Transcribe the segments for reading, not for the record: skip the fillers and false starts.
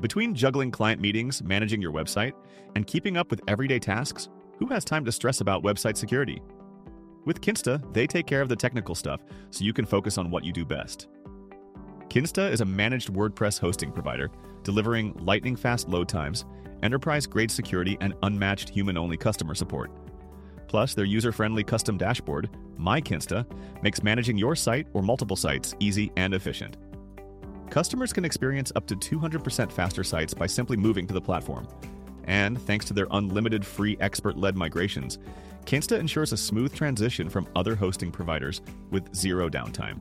Between juggling client meetings, managing your website, and keeping up with everyday tasks, who has time to stress about website security? With Kinsta, they take care of the technical stuff so you can focus on what you do best. Kinsta is a managed WordPress hosting provider, delivering lightning-fast load times, enterprise-grade security, and unmatched human-only customer support. Plus, their user-friendly custom dashboard, MyKinsta, makes managing your site or multiple sites easy and efficient. Customers can experience up to 200% faster sites by simply moving to the platform. And thanks to their unlimited free expert-led migrations, Kinsta ensures a smooth transition from other hosting providers with zero downtime.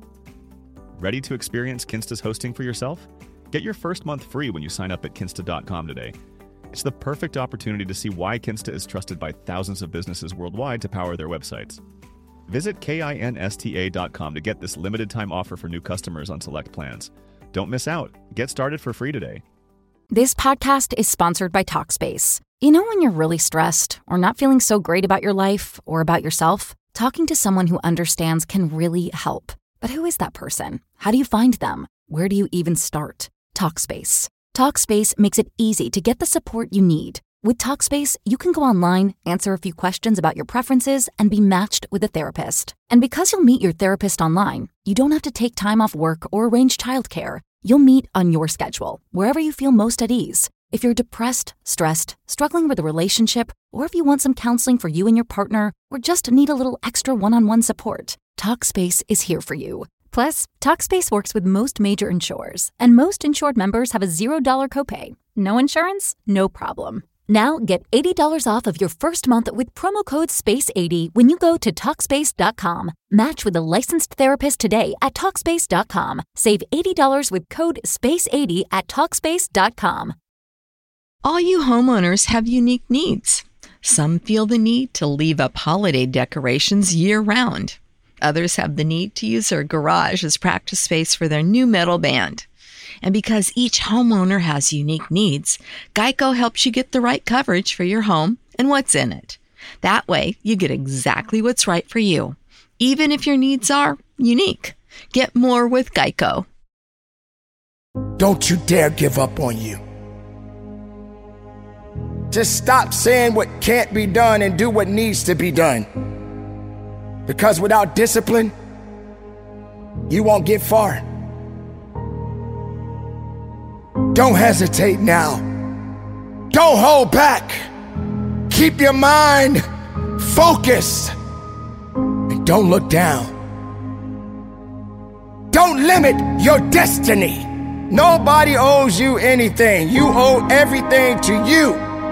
Ready to experience Kinsta's hosting for yourself? Get your first month free when you sign up at kinsta.com today. It's the perfect opportunity to see why Kinsta is trusted by thousands of businesses worldwide to power their websites. Visit kinsta.com to get this limited time offer for new customers on select plans. Don't miss out. Get started for free today. This podcast is sponsored by Talkspace. You know when you're really stressed or not feeling so great about your life or about yourself? Talking to someone who understands can really help. But who is that person? How do you find them? Where do you even start? Talkspace. Talkspace makes it easy to get the support you need. With Talkspace, you can go online, answer a few questions about your preferences, and be matched with a therapist. And because you'll meet your therapist online, you don't have to take time off work or arrange childcare. You'll meet on your schedule, wherever you feel most at ease. If you're depressed, stressed, struggling with a relationship, or if you want some counseling for you and your partner, or just need a little extra one-on-one support, Talkspace is here for you. Plus, Talkspace works with most major insurers, and most insured members have a $0 copay. No insurance? No problem. Now get $80 off of your first month with promo code SPACE80 when you go to Talkspace.com. Match with a licensed therapist today at Talkspace.com. Save $80 with code SPACE80 at Talkspace.com. All you homeowners have unique needs. Some feel the need to leave up holiday decorations year-round. Others have the need to use their garage as practice space for their new metal band. And because each homeowner has unique needs, Geico helps you get the right coverage for your home and what's in it. That way, you get exactly what's right for you, even if your needs are unique. Get more with Geico. Don't you dare give up on you. Just stop saying what can't be done and do what needs to be done. Because without discipline, you won't get far. Don't hesitate now. Don't hold back. Keep your mind focused. And don't look down. Don't limit your destiny. Nobody owes you anything. You owe everything to you.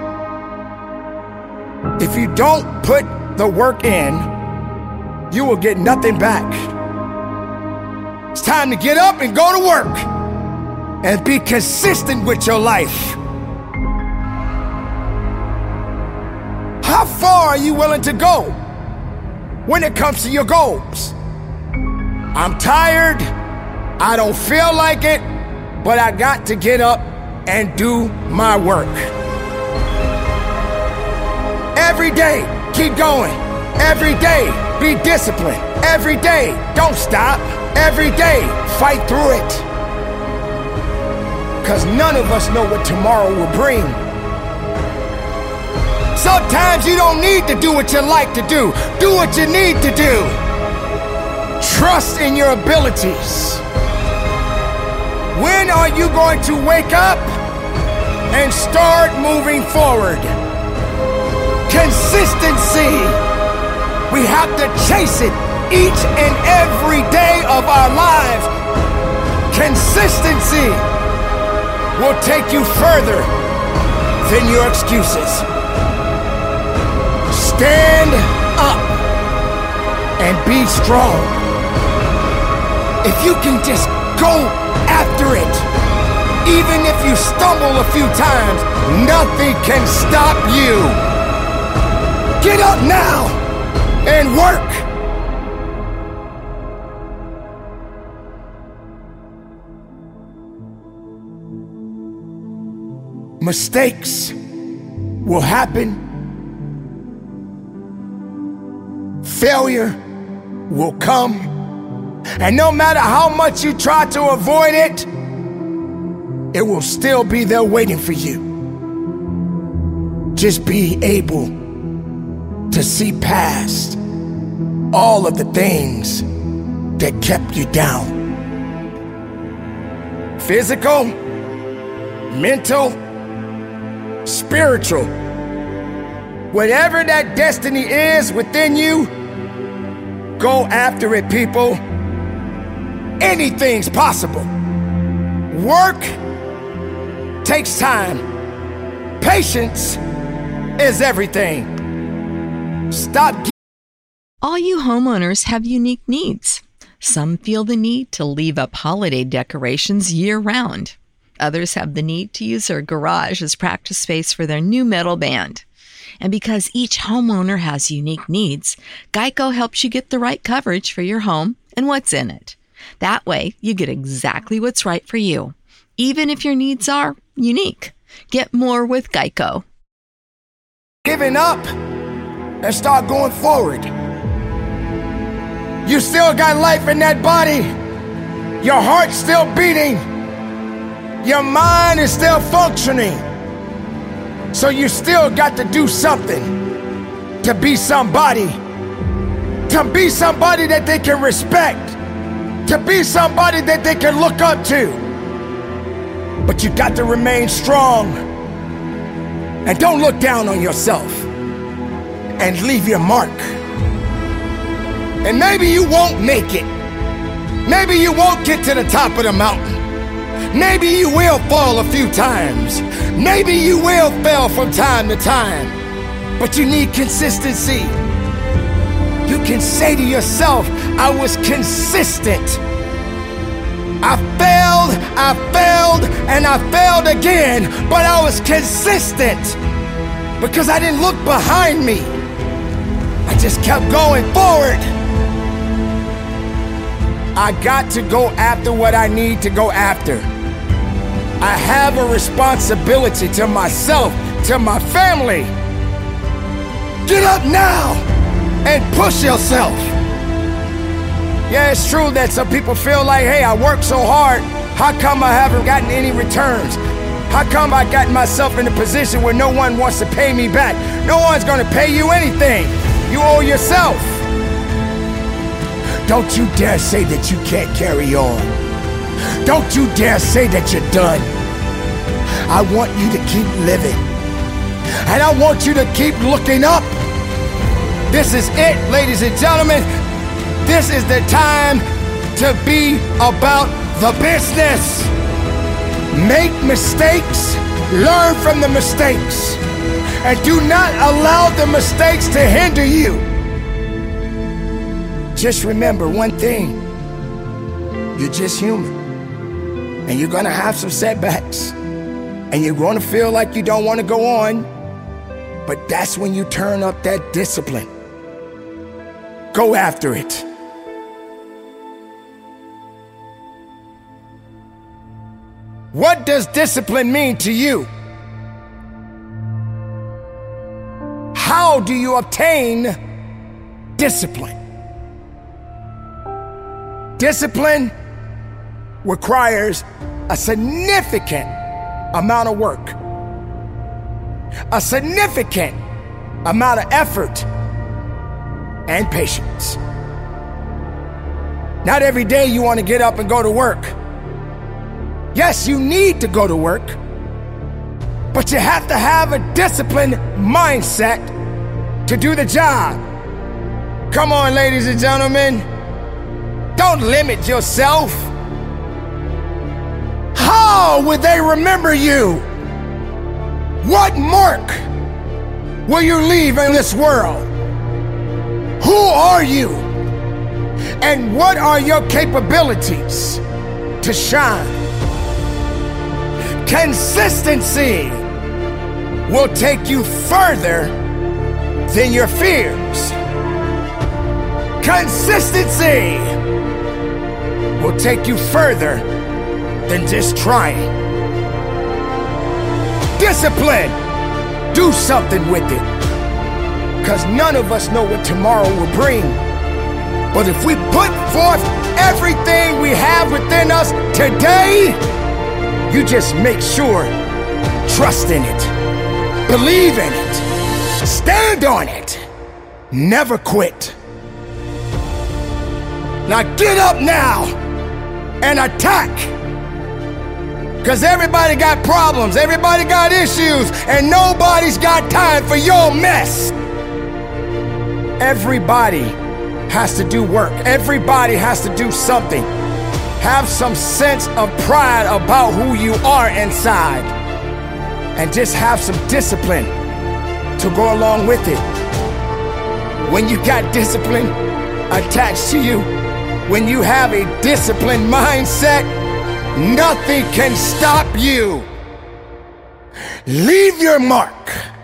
If you don't put the work in, you will get nothing back. It's time to get up and go to work and be consistent with your life. How far are you willing to go when it comes to your goals? I'm tired, I don't feel like it, but I got to get up and do my work. Every day, keep going. Every day, be disciplined. Every day, don't stop. Every day, fight through it. Because none of us know what tomorrow will bring. Sometimes you don't need to do what you like to do. Do what you need to do. Trust in your abilities. When are you going to wake up and start moving forward? Consistency. We have to chase it each and every day of our lives. Consistency will take you further than your excuses. Stand up and be strong. If you can just go after it, even if you stumble a few times, nothing can stop you. Get up now and work. Mistakes will happen. Failure will come. And no matter how much you try to avoid it, it will still be there waiting for you. Just be able to see past all of the things that kept you down. Physical, mental, spiritual. Whatever that destiny is within you, go after it, people. Anything's possible. Work takes time. Patience is everything. Stop. All you homeowners have unique needs. Some feel the need to leave up holiday decorations year-round. Others have the need to use their garage as practice space for their new metal band. And because each homeowner has unique needs, Geico helps you get the right coverage for your home and what's in it. That way, you get exactly what's right for you, even if your needs are unique. Get more with Geico. Giving up and start going forward. You still got life in that body. Your heart's still beating. Your mind is still functioning. So you still got to do something to be somebody. To be somebody that they can respect. To be somebody that they can look up to. But you got to remain strong. And don't look down on yourself. And leave your mark. And maybe you won't make it. Maybe you won't get to the top of the mountain. Maybe you will fall a few times. Maybe you will fail from time to time. But you need consistency. You can say to yourself, I was consistent. I failed, and I failed again, but I was consistent because I didn't look behind me. I just kept going forward. I got to go after what I need to go after. I have a responsibility to myself, to my family. Get up now and push yourself. Yeah, it's true that some people feel like, hey, I worked so hard. How come I haven't gotten any returns? How come I got myself in a position where no one wants to pay me back? No one's gonna pay you anything. You owe yourself. Don't you dare say that you can't carry on. Don't you dare say that you're done. I want you to keep living. And I want you to keep looking up. This is it, ladies and gentlemen. This is the time to be about the business. Make mistakes, learn from the mistakes, and do not allow the mistakes to hinder you. Just remember one thing, you're just human, and you're gonna have some setbacks, and you're gonna feel like you don't wanna go on, but that's when you turn up that discipline. Go after it. What does discipline mean to you? How do you obtain discipline? Discipline requires a significant amount of work, a significant amount of effort and patience. Not every day you want to get up and go to work. Yes, you need to go to work, but you have to have a disciplined mindset to do the job. Come on, ladies and gentlemen. Don't limit yourself. How will they remember you? What mark will you leave in this world? Who are you? And what are your capabilities to shine? Consistency will take you further than your fears. Consistency will take you further than just trying. Discipline, do something with it. Because none of us know what tomorrow will bring. But if we put forth everything we have within us today, You just make sure, trust in it, believe in it, stand on it, never quit. Now get up now and attack. Because everybody got problems, everybody got issues, and nobody's got time for your mess. Everybody has to do work. Everybody has to do something. Have some sense of pride about who you are inside. And just have some discipline to go along with it. When you got discipline attached to you, when you have a disciplined mindset, nothing can stop you. Leave your mark.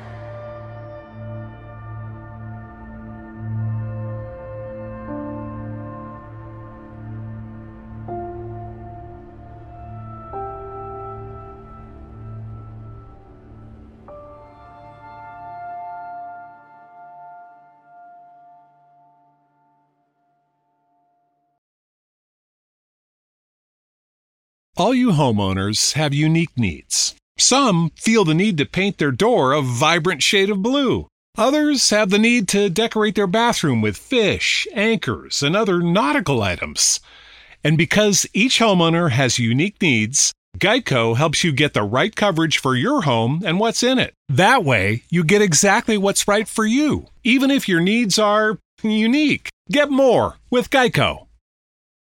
All you homeowners have unique needs. Some feel the need to paint their door a vibrant shade of blue. Others have the need to decorate their bathroom with fish, anchors, and other nautical items. And because each homeowner has unique needs, Geico helps you get the right coverage for your home and what's in it. That way, you get exactly what's right for you, even if your needs are unique. Get more with Geico.